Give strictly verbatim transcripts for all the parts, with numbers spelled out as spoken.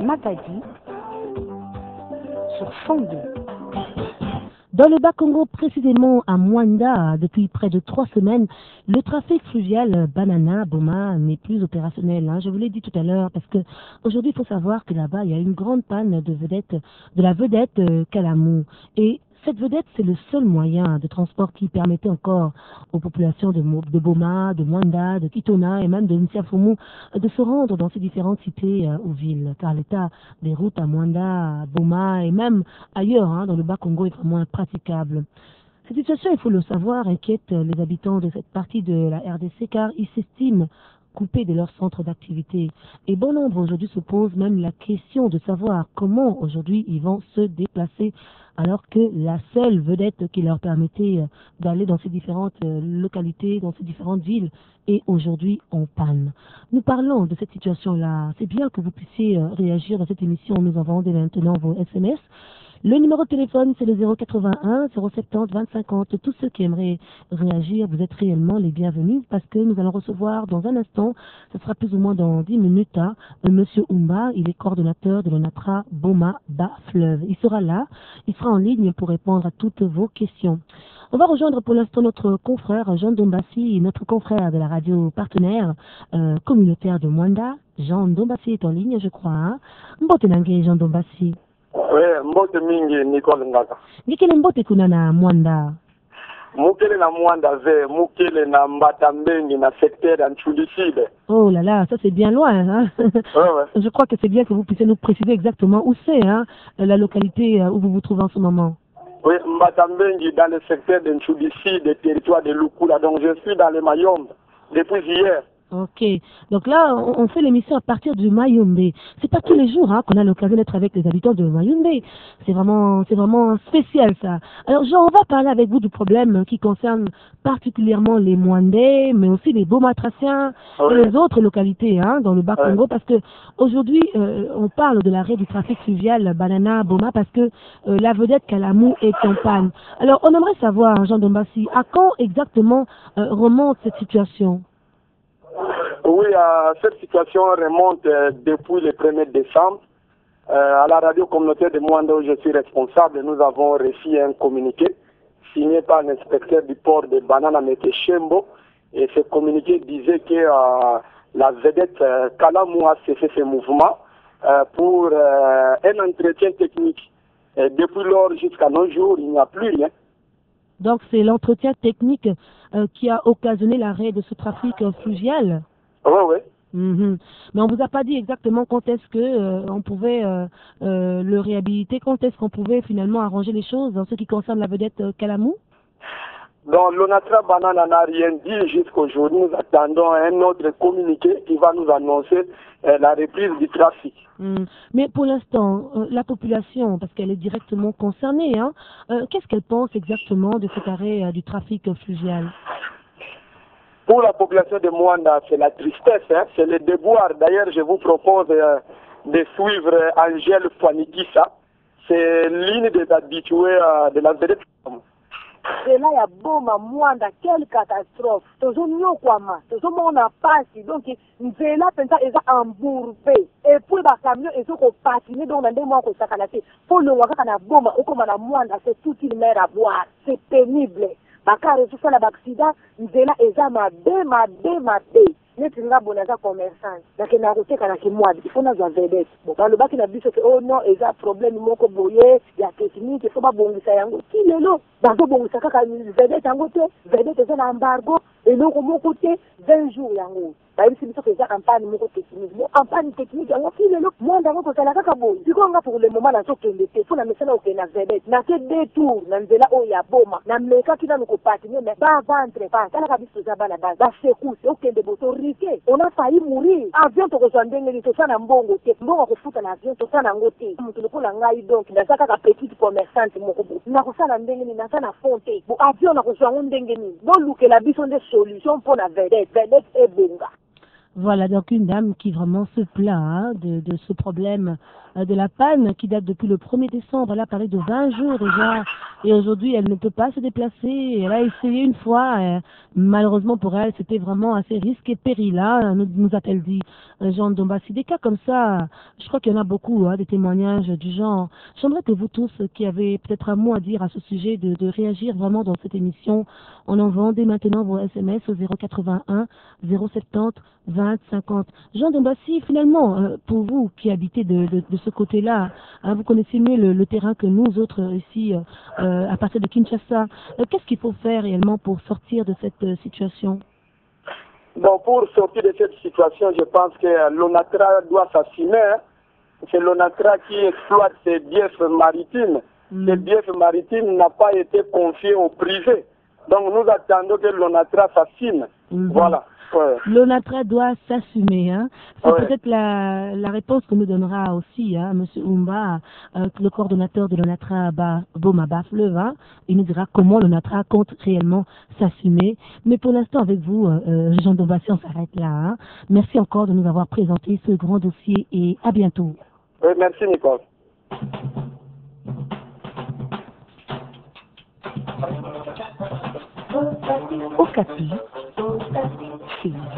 Matadi sur cent deux. Dans le Bas-Congo, précisément à Mwanda, depuis près de trois semaines, le trafic fluvial Banana-Boma n'est plus opérationnel. Hein. Je vous l'ai dit tout à l'heure, parce que aujourd'hui, il faut savoir que là-bas, il y a une grande panne de vedette, de la vedette euh, Kalamou. Et cette vedette, c'est le seul moyen de transport qui permettait encore aux populations de, de Boma, de Mwanda, de Kitona et même de Nsiafumu de se rendre dans ces différentes cités euh, ou villes. Car l'état des routes à Mwanda, à Boma et même ailleurs, hein, dans le Bas-Congo, est vraiment impraticable. Cette situation, il faut le savoir, inquiète les habitants de cette partie de la R D C car ils s'estiment coupés de leur centre d'activité. Et bon nombre aujourd'hui se posent même la question de savoir comment aujourd'hui ils vont se déplacer alors que la seule vedette qui leur permettait d'aller dans ces différentes localités, dans ces différentes villes, est aujourd'hui en panne. Nous parlons de cette situation-là. C'est bien que vous puissiez réagir dans cette émission. Nous avons dès maintenant vos S M S. Le numéro de téléphone, c'est le zéro quatre-vingt-un zéro soixante-dix vingt cinquante. Tous ceux qui aimeraient réagir, vous êtes réellement les bienvenus parce que nous allons recevoir dans un instant, ce sera plus ou moins dans dix minutes, hein, Monsieur Oumba, il est coordonnateur de l'ONATRA Boma Bas Fleuve. Il sera là, il sera en ligne pour répondre à toutes vos questions. On va rejoindre pour l'instant notre confrère Jean Dombassi, notre confrère de la radio partenaire euh, communautaire de Mwanda. Jean Dombassi est en ligne, je crois. Hein. Mbotenange, Jean Dombassi. Oui, mbote mingi Nicole Ngaka. Nikele mbote kuna na Mwanda. Mukele na Mwanda ve, mukele na Mbatambengi na secteur d'Anchuliside. Oh là là, ça c'est bien loin. Hein. Ouais, ouais. Je crois que c'est bien que vous puissiez nous préciser exactement où c'est, hein, la localité où vous vous trouvez en ce moment. Oui, Mbatambengi dans le secteur d'Anchuliside, territoire de Lukula. Donc je suis dans le Mayombe depuis hier. Ok, donc là, on, on fait l'émission à partir du Mayombe. C'est pas tous les jours hein, qu'on a l'occasion d'être avec les habitants de Mayombe. C'est vraiment, c'est vraiment spécial ça. Alors, Jean, on va parler avec vous du problème qui concerne particulièrement les Mwandais, mais aussi les Bomatraciens oui. et les autres localités hein, dans le Bas-Congo, oui. parce que aujourd'hui, euh, on parle de l'arrêt du trafic fluvial Banana-Boma parce que euh, la vedette Kalamou est en panne. Alors, on aimerait savoir, Jean Dombassi, à quand exactement euh, remonte cette situation? Oui, euh, cette situation remonte euh, depuis le premier décembre. Euh, à la radio communautaire de Mwanda où je suis responsable, nous avons reçu un communiqué signé par l'inspecteur du port de Banana Mete Shembo. Et ce communiqué disait que euh, la vedette euh, Kalamou a cessé ses mouvements euh, pour euh, un entretien technique. Et depuis lors jusqu'à nos jours, il n'y a plus rien. Donc c'est l'entretien technique euh, qui a occasionné l'arrêt de ce trafic euh, fluvial. Oui, oui. Mm-hmm. Mais on vous a pas dit exactement quand est-ce que euh, on pouvait euh, euh, le réhabiliter, quand est-ce qu'on pouvait finalement arranger les choses en ce qui concerne la vedette euh, Kalamou? Donc l'ONATRA Banana n'a rien dit jusqu'aujourd'hui. Nous attendons un autre communiqué qui va nous annoncer euh, la reprise du trafic. Mm. Mais pour l'instant, euh, la population, parce qu'elle est directement concernée, hein, euh, qu'est-ce qu'elle pense exactement de cet arrêt euh, du trafic euh, fluvial? Pour la population de Mwanda, c'est la tristesse, hein, c'est le devoir. D'ailleurs, je vous propose euh, de suivre euh, Angèle Fouanikissa. C'est l'une des habitués euh, de la vedette. Et là, il y a Boma, Mwanda, quelle catastrophe. Toujours mieux quoi, ma. Toujours on a passé. Donc, nous sommes là, pensant, ils ont embourbé. Et puis, bah, camion, ils ont patiné, donc, dans des mois, qu'on s'est canapé. Pour le Waka, on a Boma, ou comme on a Mwanda, c'est toute une mer à boire. C'est pénible. Bakar et tout ça, l'accident, nous sommes là, ils ont ma bé, ma bé, ma bé. Nous sommes là, bon, commerçant. Donc, il y a un mois, il faut nous avoir vedette. Bon, dans le bac, il a dit que, oh non, ils ont un problème, ils ont boyé, il y a technique, il faut pas bon, ça y est, qui est là? Dans le bon, ça a une vedette, un côté, vedette, c'est un embargo, et donc, au mon côté, vingt jours, il y a un côté. Bah, il faut que ça en panne, mon technique. En panne technique, il y a un qui est là? Moi, dans le côté, la cacabo. Du coup, on a pour le moment, dans ce qu'il était, il faut la mettre là, ok, la vedette. N'a que deux tours, dans le là, où il y a Boma. N'a mais quand il a nous patiner, mais pas ventre, pas. Ça, la cabine, ça va là-bas. Bah, c'est cool, c'est ok, de boto, risqué. On a failli mourir. Avion, tu reçois un dingue, tu fais un bon côté. Bon, on fout un avion, tu fais un côté. Tu le fous la ngaï, donc, dans sa petite commerçante, mon robot. N'a reçu un dingue, n'a pas fonté. Bon, avion, on a reçu un dingue. Donc, nous, que la bise, des solutions pour la vedette. Vedette et bonga. Voilà, donc une dame qui vraiment se plaint hein, de, de ce problème euh, de la panne qui date depuis le premier décembre. Elle a parlé de vingt jours déjà et aujourd'hui elle ne peut pas se déplacer. Elle a essayé une fois, euh, malheureusement pour elle c'était vraiment assez risque et péril, hein, nous, nous a-t-elle dit. euh, Jean Dombassi, des cas comme ça, je crois qu'il y en a beaucoup, hein, des témoignages du genre. J'aimerais que vous tous qui avez peut-être un mot à dire à ce sujet de, de réagir vraiment dans cette émission en envoyant dès maintenant vos S M S au zéro quatre-vingt-un zéro soixante-dix vingt cinquante. Jean Dombassi, finalement, euh, pour vous qui habitez de, de, de ce côté-là, hein, vous connaissez mieux le, le terrain que nous autres ici, euh, euh, à partir de Kinshasa. Euh, Qu'est-ce qu'il faut faire réellement pour sortir de cette euh, situation? Bon, pour sortir de cette situation, je pense que l'ONATRA doit s'assumer. Hein. C'est l'ONATRA qui exploite ses biefs maritimes. Mm. Ces biefs maritimes n'ont pas été confiés au privé. Donc nous attendons que l'ONATRA s'assume. Mm-hmm. Voilà. Ouais. L'ONATRA doit s'assumer. Hein. C'est Ouais. peut-être la, la réponse que nous donnera aussi hein, M. Oumba, euh, le coordonnateur de l'ONATRA Boma Bas-Fleuve. Hein. Il nous dira comment l'ONATRA compte réellement s'assumer. Mais pour l'instant, avec vous, euh, Jean Dombassi, on s'arrête là. Hein. Merci encore de nous avoir présenté ce grand dossier et à bientôt. Oui, merci Nicole. Okapi, c'est vous.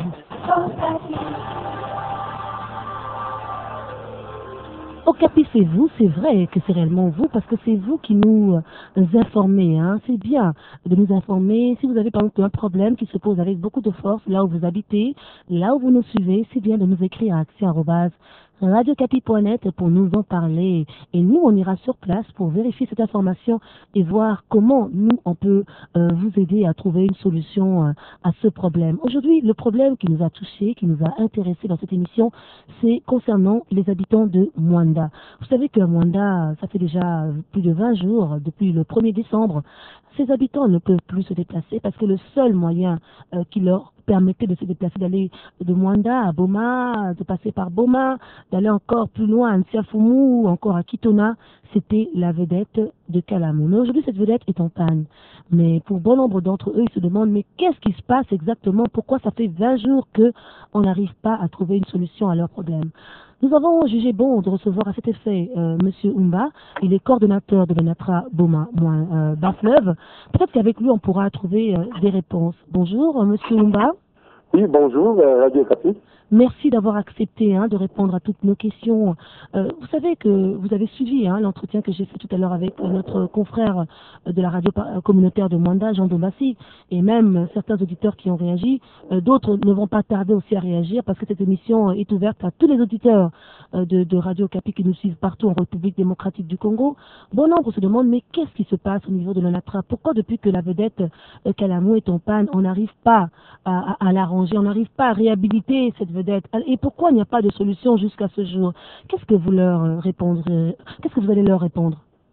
Okapi, c'est vous, c'est vrai que c'est réellement vous, parce que c'est vous qui nous euh, informez. Hein. C'est bien de nous informer. Si vous avez par exemple un problème qui se pose avec beaucoup de force, là où vous habitez, là où vous nous suivez, c'est bien de nous écrire à action arobase radio capi point net pour nous en parler. Et nous, on ira sur place pour vérifier cette information et voir comment nous, on peut euh, vous aider à trouver une solution euh, à ce problème. Aujourd'hui, le problème qui nous a touché, qui nous a intéressé dans cette émission, c'est concernant les habitants de Mwanda. Vous savez que Mwanda, ça fait déjà plus de vingt jours, depuis le premier décembre, ces habitants ne peuvent plus se déplacer parce que le seul moyen euh, qui leur permettait de se déplacer, d'aller de Mwanda à Boma, de passer par Boma, d'aller encore plus loin à Nsiafumu ou encore à Kitona, c'était la vedette de Kalamou. Mais aujourd'hui, cette vedette est en panne. Mais pour bon nombre d'entre eux, ils se demandent, mais qu'est-ce qui se passe exactement? Pourquoi ça fait vingt jours qu'on n'arrive pas à trouver une solution à leurs problèmes? Nous avons jugé bon de recevoir à cet effet euh, M. Oumba. Il est coordonnateur de l'ONATRA Boma euh, Bas-Fleuve. Peut-être qu'avec lui, on pourra trouver euh, des réponses. Bonjour, M. Oumba. Oui, bonjour, euh, Radio Capi. Merci d'avoir accepté hein, de répondre à toutes nos questions. Euh, vous savez que vous avez suivi hein, l'entretien que j'ai fait tout à l'heure avec notre confrère de la radio communautaire de Mwanda, Jean Dombassi, et même certains auditeurs qui ont réagi. Euh, D'autres ne vont pas tarder aussi à réagir parce que cette émission est ouverte à tous les auditeurs euh, de, de Radio Capi qui nous suivent partout en République démocratique du Congo. Bon nombre se demandent, mais qu'est-ce qui se passe au niveau de l'ONATRA? Pourquoi depuis que la vedette euh, Kalamou est en panne, on n'arrive pas à, à, à l'arranger, on n'arrive pas à réhabiliter cette vedette? Et pourquoi il n'y a pas de solution jusqu'à ce jour? Qu'est-ce que vous leur répondrez? Qu'est-ce que vous allez leur répondre?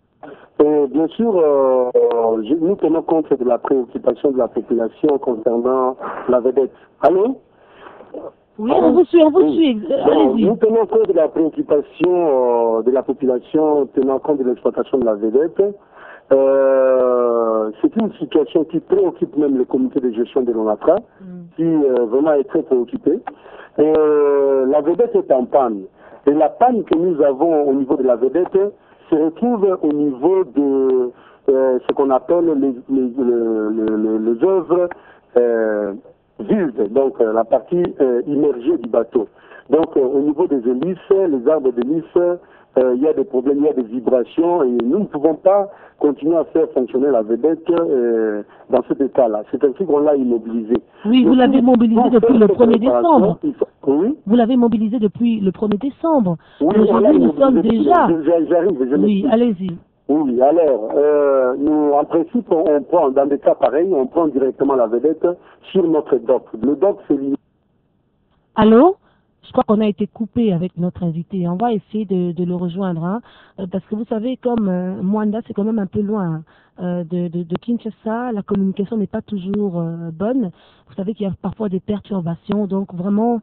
Euh, bien sûr, euh, je, nous tenons compte de la préoccupation de la population concernant la vedette. Allô? Oui, on vous suit, on vous oui. suit. Allez-y. Nous tenons compte de la préoccupation euh, de la population, tenant compte de l'exploitation de la vedette. Euh, c'est une situation qui préoccupe même le comité de gestion de l'ONATRA, mm. qui euh, vraiment est très préoccupé. Euh, la vedette est en panne. Et la panne que nous avons au niveau de la vedette se retrouve au niveau de euh, ce qu'on appelle les, les, les, les, les œuvres euh, vides, donc euh, la partie euh, immergée du bateau. Donc euh, au niveau des hélices, les arbres d'hélices, euh, il y a des problèmes, il y a des vibrations et nous ne pouvons pas continuer à faire fonctionner la vedette euh, dans cet état-là. C'est ainsi qu'on l'a immobilisé. Oui, vous l'avez mobilisé depuis le premier décembre. Faut... Oui. Vous l'avez mobilisé depuis le premier décembre. Oui, aujourd'hui, nous sommes déjà... J'arrive, je Oui, allez-y. Oui, alors, euh, nous, en principe, on, on prend, dans des cas pareils, on prend directement la vedette sur notre dock. Le dock, c'est lié. Allô? Je crois qu'on a été coupé avec notre invité. On va essayer de, de le rejoindre, hein, parce que vous savez, comme euh, Mwanda, c'est quand même un peu loin euh, de, de, de Kinshasa. La communication n'est pas toujours euh, bonne. Vous savez qu'il y a parfois des perturbations. Donc vraiment,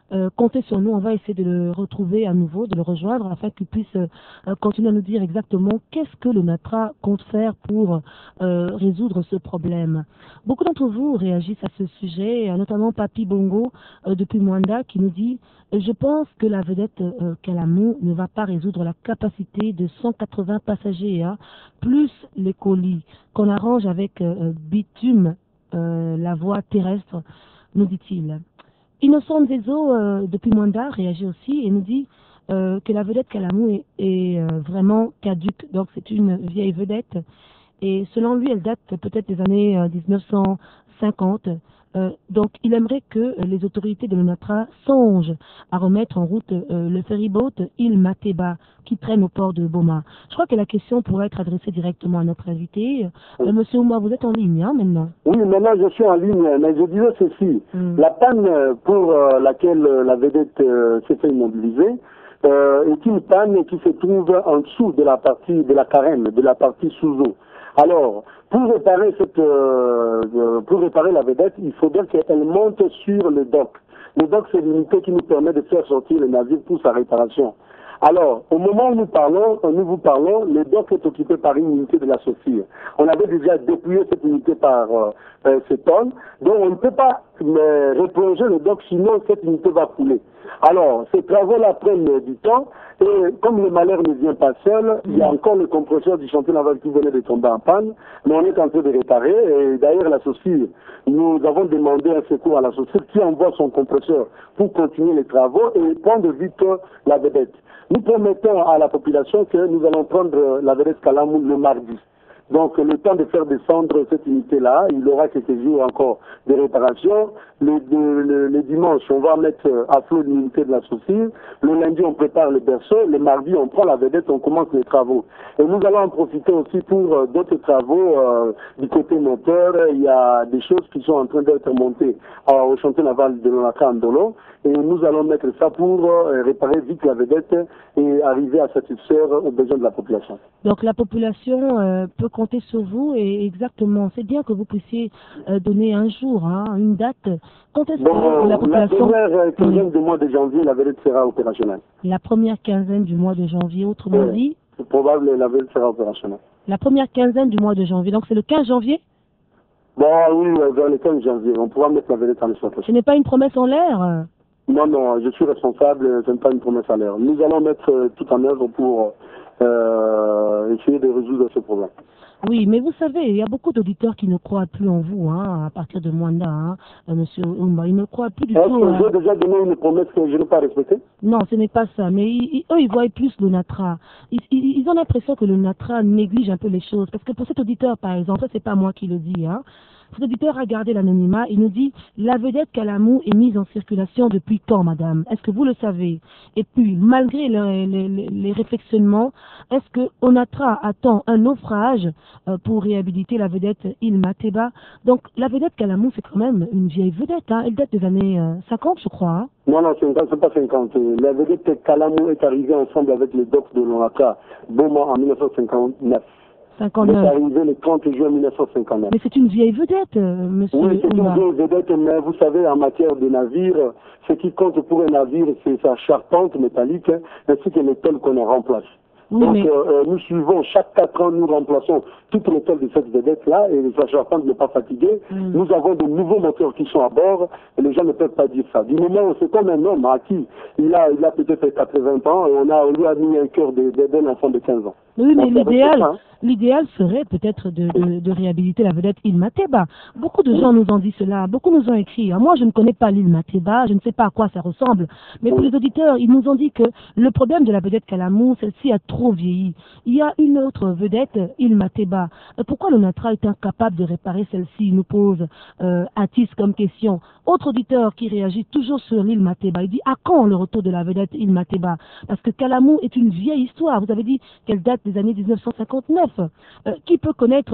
euh, comptez sur nous, on va essayer de le retrouver à nouveau, de le rejoindre afin qu'il puisse euh, continuer à nous dire exactement qu'est-ce que l'ONATRA compte faire pour euh, résoudre ce problème. Beaucoup d'entre vous réagissent à ce sujet, notamment Papi Bongo euh, depuis Mwanda qui nous dit « Je pense que la vedette euh, Kalamou ne va pas résoudre la capacité de cent quatre-vingts passagers, hein, plus les colis qu'on arrange avec euh, bitume, euh, la voie terrestre, nous dit-il. » Innocent Zezo, euh, depuis Mwanda, réagit aussi et nous dit euh, que la vedette Kalamou est, est euh, vraiment caduque. Donc c'est une vieille vedette. Et selon lui, elle date peut-être des années euh, mille neuf cent cinquante. Euh, donc il aimerait que les autorités de l'ONATRA songent à remettre en route euh, le ferryboat Il Mateba qui traîne au port de Boma. Je crois que la question pourrait être adressée directement à notre invité. Euh, Monsieur Ouma, vous êtes en ligne hein, maintenant? Oui, maintenant je suis en ligne, mais je disais ceci. Mm. La panne pour euh, laquelle la vedette euh, s'est fait immobiliser euh, est une panne qui se trouve en dessous de la partie de la carène, de la partie sous-eau. Alors, pour réparer cette, euh, pour réparer la vedette, il faudrait qu'elle monte sur le dock. Le dock, c'est l'unité qui nous permet de faire sortir le navire pour sa réparation. Alors, au moment où nous parlons, nous vous parlons, le dock est occupé par une unité de la Sophie. On avait déjà dépouillé cette unité par euh, euh, cet homme, donc on ne peut pas euh, replonger le dock, sinon cette unité va couler. Alors, ces travaux-là prennent du temps, et comme le malheur ne vient pas seul, il y a encore le compresseur du chantier naval qui venait de tomber en panne, mais on est en train de réparer, et d'ailleurs la Sophie, nous avons demandé un secours à la Sophie qui envoie son compresseur pour continuer les travaux et prendre vite la vedette. Nous promettons à la population que nous allons prendre la vedette Kalamou le mardi. Donc, le temps de faire descendre cette unité-là, il aura quelques jours encore de réparation. Le, le, le, le dimanche, on va mettre à flot l'unité de la Sophie. Le lundi, on prépare le berceau. Le mardi, on prend la vedette, on commence les travaux. Et nous allons en profiter aussi pour euh, d'autres travaux euh, du côté moteur. Il y a des choses qui sont en train d'être montées euh, au chantier naval de l'ONATRA Ndolo. Et nous allons mettre ça pour euh, réparer vite la vedette et arriver à satisfaire aux besoins de la population. Donc la population euh, peut compter sur vous et exactement, c'est bien que vous puissiez euh, donner un jour, hein, une date. Quand est-ce bon, que la population... La première quinzaine oui. du mois de janvier, la vedette sera opérationnelle. La première quinzaine du mois de janvier, autrement oui. dit... C'est probable que la vedette sera opérationnelle. La première quinzaine du mois de janvier, donc c'est le quinze janvier? Bon, oui, vers le quinze janvier, on pourra mettre la vedette en exploitation. Ce n'est pas une promesse en l'air? Non, non, je suis responsable, ce n'est pas une promesse en l'air. Nous allons mettre euh, tout en œuvre pour euh, essayer de résoudre ce problème. Oui, mais vous savez, il y a beaucoup d'auditeurs qui ne croient plus en vous, hein, à partir de Mwanda, hein, monsieur Oumba. Ils ne croient plus du Est-ce tout. que hein. j'ai déjà donné une promesse que je n'ai pas respectée? Non, ce n'est pas ça. Mais ils, ils, eux, ils voient plus l'ONATRA. Ils, ils, ils ont l'impression que l'ONATRA néglige un peu les choses. Parce que pour cet auditeur, par exemple, ça, c'est pas moi qui le dis, hein. Cet auditeur a gardé l'anonymat. Il nous dit, la vedette Kalamou est mise en circulation depuis quand, madame? Est-ce que vous le savez? Et puis, malgré les, les, les, les réflexionnements, est-ce que ONATRA attend un naufrage euh, pour réhabiliter la vedette Il Mateba? Donc, la vedette Kalamou, c'est quand même une vieille vedette, hein. Elle date des années euh, cinquante, je crois, hein. Non, non, c'est pas cinquante. La vedette Kalamou est arrivée ensemble avec les docs de l'ONATRA, Boma, en mille neuf cent cinquante-neuf. cinquante-neuf. Elle est arrivée le trente juin mille neuf cent cinquante-neuf. Mais c'est une vieille vedette, euh, monsieur. Oui, c'est une Oumba. vieille vedette, mais vous savez, en matière de navire, ce qui compte pour un navire, c'est sa charpente métallique, hein, ainsi que les tôles qu'on en remplace. Oui, Donc, mais... euh, nous suivons, chaque quatre ans, nous remplaçons toutes les tôles de cette vedette-là, et sa charpente n'est pas fatiguée. Mm. Nous avons de nouveaux moteurs qui sont à bord, et les gens ne peuvent pas dire ça. Du moment où c'est comme un homme à qui il a, il a peut-être quatre-vingts ans, et on, a, on lui a mis un cœur d'un enfant de quinze ans. Oui, mais l'idéal, hein. l'idéal serait peut-être de, de, de réhabiliter la vedette Il Mateba. Beaucoup de gens nous ont dit cela, beaucoup nous ont écrit. Moi, je ne connais pas l'île Mateba, je ne sais pas à quoi ça ressemble. Mais pour les auditeurs, ils nous ont dit que le problème de la vedette Kalamou, celle-ci a trop vieilli. Il y a une autre vedette, Il Mateba. Pourquoi l'ONATRA est incapable de réparer celle-ci? Il nous pose euh, Atis comme question. Autre auditeur qui réagit toujours sur l'île Mateba, il dit à quand le retour de la vedette Il Mateba? Parce que Kalamou est une vieille histoire. Vous avez dit qu'elle date des années mille neuf cent cinquante-neuf. Euh, qui peut connaître euh,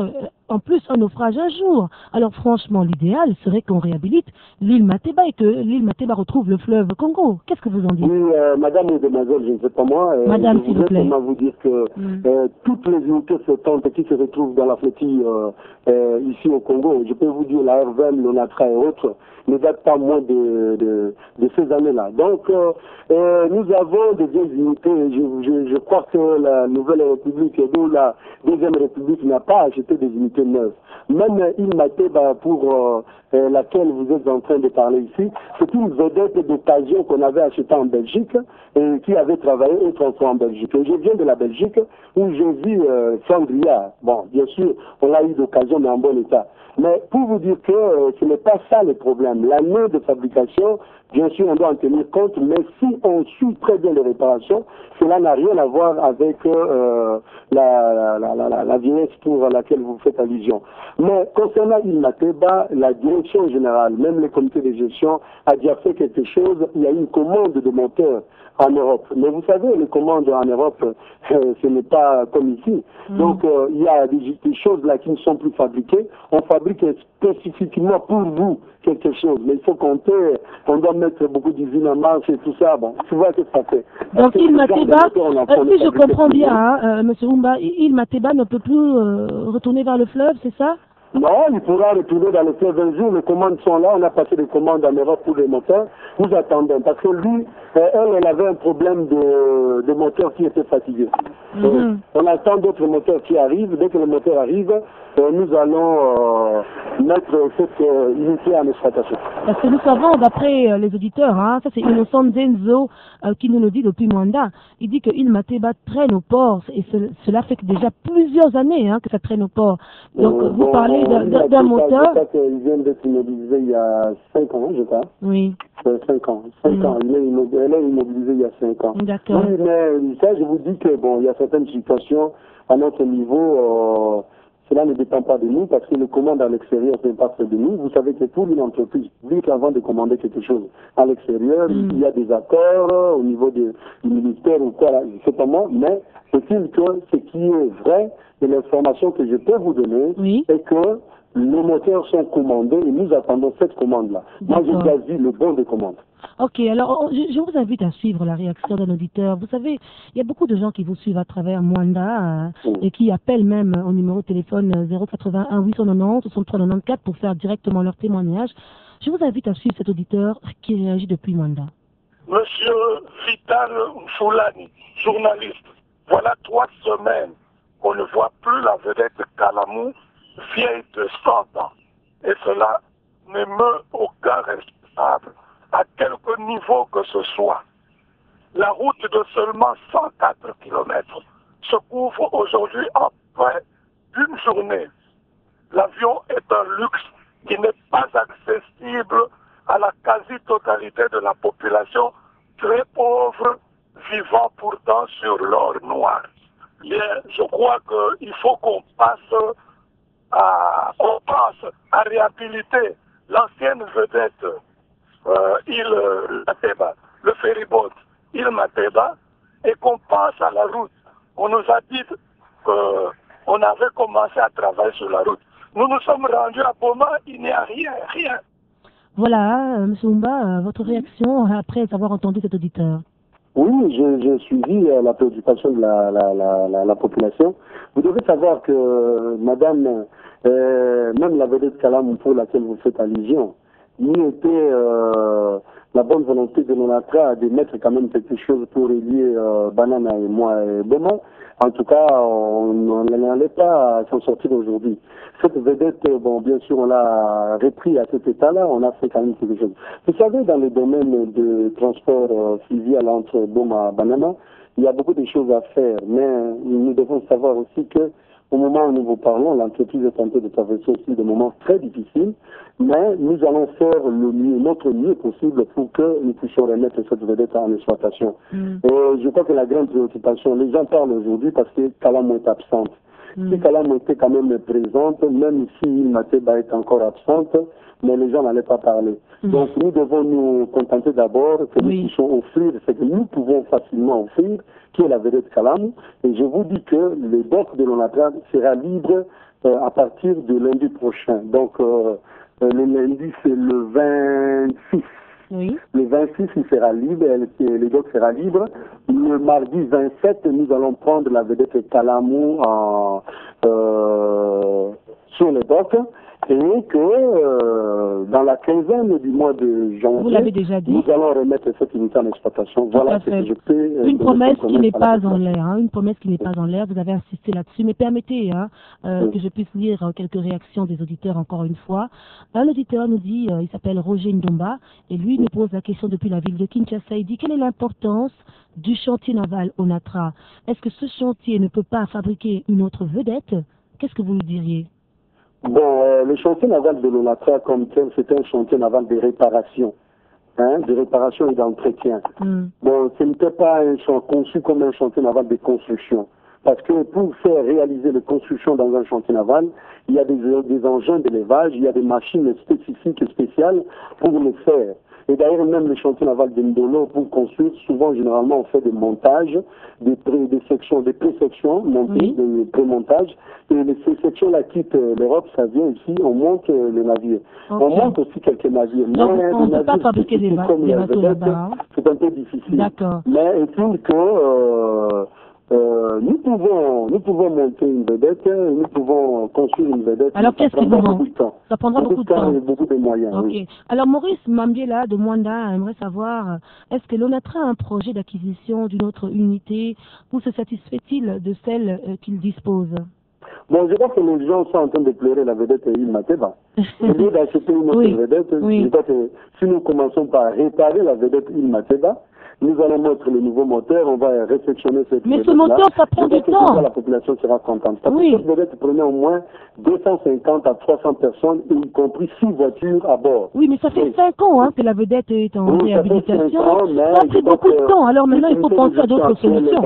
en plus un naufrage un jour. Alors franchement, l'idéal serait qu'on réhabilite l'île Mateba et que l'île Mateba retrouve le fleuve Congo. Qu'est-ce que vous en dites? Oui, euh, madame ou demoiselle, je ne sais pas moi. Euh, Madame, je s'il vous plaît. voudrais seulement vous dire que Mm. euh, toutes les unités flottantes qui se retrouvent dans la flottille euh, euh, ici au Congo, je peux vous dire la R V M, l'ONATRA et autres, ne datent pas moins de, de, de ces années-là. Donc, euh, euh, nous avons des vieilles unités. Je, je, je crois que la Nouvelle République, d'où la Deuxième République, n'a pas acheté des unités neuves. Même euh, il Mateba, pour euh, euh, laquelle vous êtes en train de parler ici, c'est une vedette d'occasion qu'on avait achetée en Belgique et qui avait travaillé autrefois en Belgique. Et je viens de la Belgique où je vis euh, Flandria. Bon, bien sûr, on a eu d'occasion, mais en bon état. Mais pour vous dire que euh, ce n'est pas ça le problème. L'année de fabrication, bien sûr, on doit en tenir compte, mais si on suit très bien les réparations, cela n'a rien à voir avec euh, la, la, la, la, la vieillesse pour laquelle vous faites allusion. Mais concernant il Mateba, la direction générale, même le comité de gestion, a déjà fait quelque chose. Il y a une commande de moteurs en Europe. Mais vous savez, les commandes en Europe, euh, ce n'est pas comme ici. Mmh. Donc, euh, il y a des, des choses là qui ne sont plus fabriquées. On fabrique spécifiquement pour vous quelque chose. Mais il faut compter, on doit mettre beaucoup d'usines en marche et tout ça. Bon, tu vois ce que ça fait. Donc, il Mateba, euh, si je comprends bien, hein, euh, M. Oumba, il Mateba ne peut plus euh, retourner vers le fleuve, c'est ça? Non, il pourra retourner dans le fleuve un jour. Les commandes sont là. On a passé des commandes en Europe pour les moteurs. Nous attendons. Parce que lui, euh, elle, elle avait un problème de, de moteur qui était fatigué. Mm-hmm. euh, on attend d'autres moteurs qui arrivent. Dès que le moteur arrive, euh, nous allons euh, mettre cette euh, unité en exploitation. Parce que nous savons, d'après euh, les auditeurs, hein, ça c'est Innocent Denzo euh, qui nous le dit depuis Mwanda, il dit que il Mateba traîne au port. Et ce, cela fait déjà plusieurs années hein, que ça traîne au port. Donc euh, vous bon, parlez d'un moteur. Je crois qu'il vient d'être immobilisé il y a cinq ans, je crois. Oui. Euh, cinq ans. cinq mmh. ans. Il est immobilisé, elle est immobilisée il y a cinq ans. D'accord. Oui, mais ça, je vous dis que bon, il y a certaines situations à notre niveau, euh, cela ne dépend pas de nous parce que les commandes à l'extérieur ne sont pas fait de nous. Vous savez que pour une entreprise publique, avant de commander quelque chose à l'extérieur, mmh. il y a des accords euh, au niveau des, du ministère ou quoi, je ne sais pas moi, mais c'est-il que ce qui est vrai de l'information que je peux vous donner oui. est que les moteurs sont commandés et nous attendons cette commande-là. Moi, j'ai déjà vu le bon de commande. Ok, alors je, je vous invite à suivre la réaction d'un auditeur. Vous savez, il y a beaucoup de gens qui vous suivent à travers Mwanda euh, oui. et qui appellent même au numéro de téléphone zéro quatre-vingt-un huit cent quatre-vingt-dix soixante-trois quatre-vingt-quatorze pour faire directement leur témoignage. Je vous invite à suivre cet auditeur qui réagit depuis Mwanda. Monsieur Vital Foulani, journaliste, voilà trois semaines qu'on ne voit plus la vedette Kalamou, vieille de cent ans. Et cela ne meut aucun responsable, à quelque niveau que ce soit. La route de seulement cent quatre kilomètres se couvre aujourd'hui en près d'une journée. L'avion est un luxe qui n'est pas accessible à la quasi-totalité de la population très pauvre, vivant pourtant sur l'or noir. Bien, je crois qu'il faut qu'on passe à, on pense à réhabiliter l'ancienne vedette euh, île Mateba, le ferryboat île Mateba, et qu'on passe à la route. On nous a dit qu'on avait commencé à travailler sur la route. Nous nous sommes rendus à Boma, il n'y a rien, rien. Voilà, euh, M. Oumba, euh, votre réaction après avoir entendu cet auditeur. Oui, j'ai suivi euh, la préoccupation de la, la, la, la, la population. Vous devez savoir que, euh, madame, euh, même la vedette Kalamou pour laquelle vous faites allusion, il était euh, la bonne volonté de l'ONATRA de mettre quand même quelque chose pour relier euh, Banana et moi et Boma. En tout cas, on n'allait pas s'en sortir aujourd'hui. Cette vedette, bon, bien sûr, on l'a repris à cet état-là, on a fait quand même quelque chose. Vous savez, dans le domaine de transport euh, fluvial entre Boma et Banana, il y a beaucoup de choses à faire, mais nous devons savoir aussi que au moment où nous vous parlons, l'entreprise est en train de traverser aussi des moments très difficiles, mais nous allons faire le mieux, notre mieux possible pour que nous puissions remettre cette vedette en exploitation. Mm. Et je crois que la grande préoccupation, les gens parlent aujourd'hui parce que Kalamou est absente. Mm. Si Kalamou était quand même présente, même si Mateba est encore absente, mais les gens n'allaient pas parler. Mm. Donc nous devons nous contenter d'abord que oui. nous puissions offrir ce que nous pouvons facilement offrir, qui est la vedette Kalamou. Et je vous dis que le doc de l'ONATRA sera libre euh, à partir de lundi prochain. Donc, euh, le lundi, c'est le vingt-six. Oui. Le vingt-six, il sera libre, le doc sera libre. Le mardi vingt-sept, nous allons prendre la vedette Kalamou en, euh, sur le doc. Et que euh, dans la quinzaine du mois de janvier, vous l'avez déjà dit, nous allons remettre cette unité en exploitation. Tout Voilà ce que je peux... Euh, une promesse qui n'est pas en l'air, hein, une promesse qui n'est pas en l'air, vous avez insisté là-dessus, mais permettez hein, euh, oui. que je puisse lire euh, quelques réactions des auditeurs encore une fois. Un auditeur nous dit, euh, il s'appelle Roger Ndomba, et lui nous pose la question depuis la ville de Kinshasa, il dit quelle est l'importance du chantier naval Onatra? Est-ce que ce chantier ne peut pas fabriquer une autre vedette? Qu'est-ce que vous nous diriez? Bon, euh, le chantier naval de l'Onatra, comme tel, c'était un chantier naval de réparation, hein, de réparation et d'entretien. Mm. Bon, ce n'était pas un chantier conçu comme un chantier naval de construction. Parce que pour faire réaliser les constructions dans un chantier naval, il y a des, des engins d'élevage, il y a des machines spécifiques et spéciales pour le faire. Et d'ailleurs, même les chantiers navals de Ndolo, pour construire, souvent, généralement, on fait des montages, des, pré, des sections, des pré-sections montées, oui. des pré-montages. Et les, ces sections-là quittent l'Europe, ça vient ici, on monte euh, le navire. Okay. On monte aussi quelques navires. Donc, mais on ne peut pas fabriquer des, va des bateaux là-bas. C'est un peu difficile. D'accord. Mais est-il que... Euh, Euh, nous pouvons, nous pouvons monter une vedette, nous pouvons construire une vedette. Alors qu'est-ce qui vous manque? Ça prendra beaucoup, beaucoup de temps. Et beaucoup de moyens. Ok. Oui. Alors Maurice Mambiela de Mwanda aimerait savoir, est-ce que l'Onatra a un projet d'acquisition d'une autre unité ou se satisfait-il de celle euh, qu'il dispose? Bon, je crois que les gens sont en train de pleurer la vedette Il Mateba. Au lieu d'acheter une autre oui. vedette, oui. je crois que si nous commençons par réparer la vedette Il Mateba, nous allons mettre le nouveau moteur, on va réfectionner cette Mais ce moteur, ça prend du temps. La population sera contente. Parce oui. que cette vedette prenait au moins deux cent cinquante à trois cents personnes, y compris six voitures à bord. Oui, mais ça fait cinq ans hein, que la vedette est en oui, réhabilitation. Ça, ans, ça a pris beaucoup de temps. Alors maintenant, il faut penser à d'autres solutions.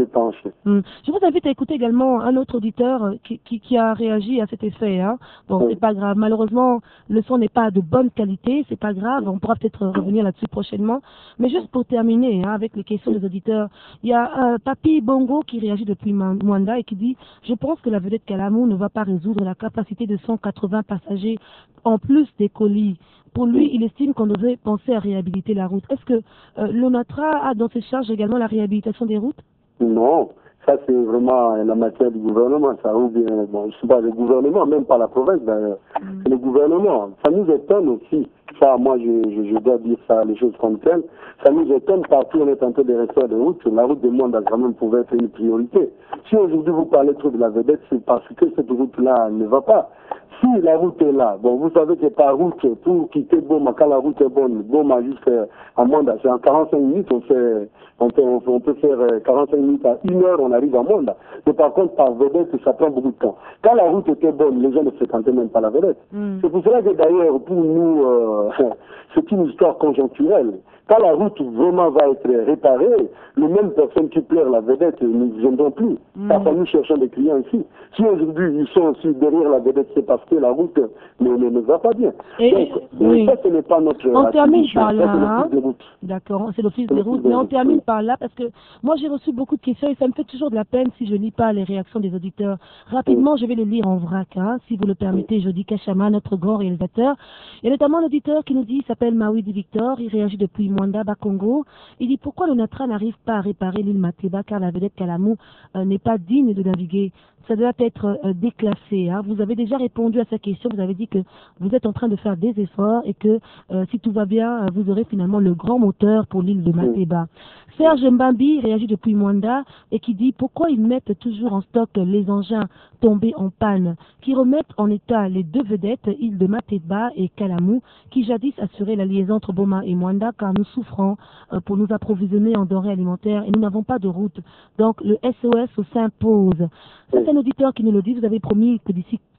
Hum. Je vous invite à écouter également un autre auditeur qui, qui, qui a réagi à cet effet. Hein. Bon, oui. c'est pas grave. Malheureusement, le son n'est pas de bonne qualité. C'est pas grave. On pourra peut-être revenir là-dessus prochainement. Mais juste pour terminer, Hein, avec les questions des auditeurs. Il y a un euh, Papi Bongo qui réagit depuis Mwanda et qui dit « Je pense que la vedette Kalamou ne va pas résoudre la capacité de cent quatre-vingts passagers en plus des colis. Pour lui, il estime qu'on devrait penser à réhabiliter la route. Est-ce que euh, l'Onatra a dans ses charges également la réhabilitation des routes ?» Non. Ça, c'est vraiment la matière du gouvernement. Ça, ou bien, bon, je ne sais pas, le gouvernement, même pas la province, d'ailleurs. Mm. C'est le gouvernement. Ça nous étonne aussi. Ça, moi, je, je, je dois dire ça, les choses comme telles. Ça nous étonne partout, on est en train de rester de route. La route de Mwanda, quand même, pouvait être une priorité. Si aujourd'hui vous parlez trop de la vedette, c'est parce que cette route-là ne va pas. Si la route est là, bon, vous savez que par route, pour quitter Boma, quand la route est bonne, Boma jusqu'à Mwanda, c'est en quarante-cinq minutes, on fait, on peut, on, on peut faire quarante-cinq minutes à une heure, on arrive à Mwanda. Mais par contre, par vedette, ça prend beaucoup de temps. Quand la route était bonne, les gens ne fréquentaient même pas la vedette. Mm. C'est pour cela que d'ailleurs, pour nous, euh, c'est une histoire conjoncturelle. Quand la route vraiment va être réparée, les mêmes personnes qui pleurent la vedette ne viendront plus. Mm. Parce que nous cherchons des clients ici. Si aujourd'hui ils sont aussi derrière la vedette, c'est parce que la route ne, ne, ne va pas bien. Et Donc, oui. ça, ce n'est pas notre... On termine par là. D'accord, c'est l'office des routes. Mais on termine oui. par là parce que moi j'ai reçu beaucoup de questions et ça me fait toujours de la peine si je ne lis pas les réactions des auditeurs. Rapidement, oui. je vais les lire en vrac, hein, si vous le permettez. Je dis Kachama, notre grand réalisateur. Il y a notamment l'auditeur qui nous dit, il s'appelle Mawidi Victor, il réagit depuis Mwanda, Bakongo. Il dit pourquoi l'Onatra n'arrive pas à réparer l'île Mateba car la vedette Kalamou euh, n'est pas digne de naviguer. Ça doit être euh, déclassé. Hein. Vous avez déjà répondu à sa question. Vous avez dit que vous êtes en train de faire des efforts et que euh, si tout va bien, vous aurez finalement le grand moteur pour l'île de Mateba. Serge Mbambi réagit depuis Mwanda et qui dit pourquoi ils mettent toujours en stock les engins tombés en panne, qui remettent en état les deux vedettes, île de Mateba et Kalamou, qui jadis assuraient la liaison entre Boma et Mwanda car nous souffrons euh, pour nous approvisionner en denrées alimentaires et nous n'avons pas de route. Donc le S O S s'impose. C'est un auditeur qui nous le dit. Vous avez promis que d'ici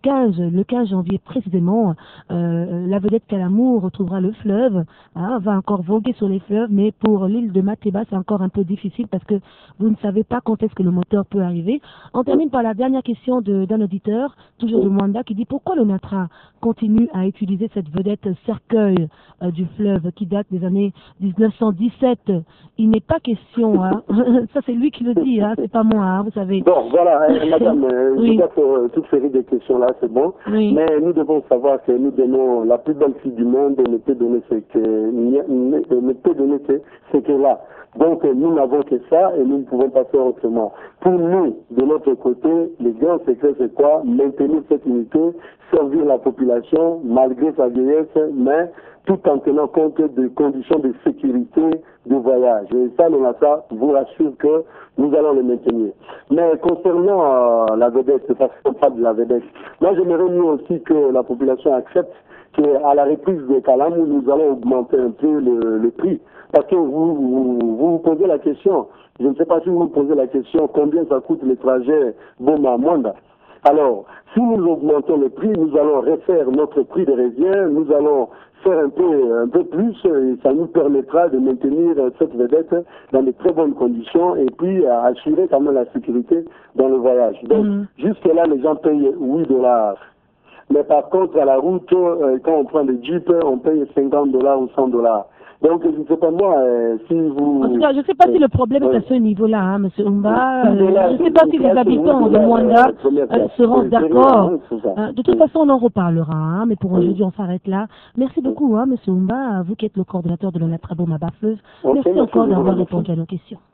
quinze, le quinze janvier précisément, euh, la vedette Kalamu retrouvera le fleuve, hein, va encore voguer sur les fleuves, mais pour l'île de Mateba, c'est encore un peu difficile parce que vous ne savez pas quand est-ce que le moteur peut arriver. On termine par la dernière question d'un auditeur, toujours de Mwanda, qui dit pourquoi le Natra continue à utiliser cette vedette cercueil euh, du fleuve qui date des années mille neuf cent dix-sept. Il n'est pas question, hein. Ça c'est lui qui le dit, hein, c'est pas moi, hein, vous savez. Bon, voilà, hein, madame, euh, oui. je pour euh, toute série de questions-là, c'est bon. Oui. Mais nous devons savoir que nous donnons la plus belle fille du monde et ne peut donner ce que, ne, ne peut donner ce, ce qu'elle a. Donc, euh, nous n'avons que ça et nous ne pouvons pas faire autrement. Pour nous, de notre côté, les grands secrets, c'est quoi? Maintenir cette unité, servir la population malgré sa vieillesse, mais tout en tenant compte des conditions de sécurité du voyage. Et ça, le Natra vous rassure que nous allons le maintenir. Mais concernant euh, la vedette, parce qu'on parle de la vedette, moi j'aimerais mieux aussi que la population accepte qu'à la reprise de Kalamu, nous allons augmenter un peu le, le prix. Parce que vous, vous vous vous posez la question, je ne sais pas si vous vous posez la question, combien ça coûte le trajet Boma-Mwanda. Alors, si nous augmentons le prix, nous allons refaire notre prix de revient, nous allons faire un peu, un peu plus et ça nous permettra de maintenir cette vedette dans de très bonnes conditions et puis à assurer quand même la sécurité dans le voyage. Donc, mmh. jusque-là, les gens payent huit dollars. Mais par contre, à la route, euh, quand on prend des jeeps, on paye cinquante dollars ou cent dollars. Donc, je ne sais pas moi, euh, si vous... En tout cas, je ne sais pas euh, si le problème euh, est à ce niveau-là, hein, M. Umba. Euh, je ne sais pas si les habitants de Mwanda euh, seront d'accord. Euh, de toute façon, on en reparlera, hein, mais pour aujourd'hui, on s'arrête là. Merci beaucoup, hein, M. Umba, vous qui êtes le coordonnateur de la Natra Boma Bafleuse. Merci encore d'avoir répondu à nos questions.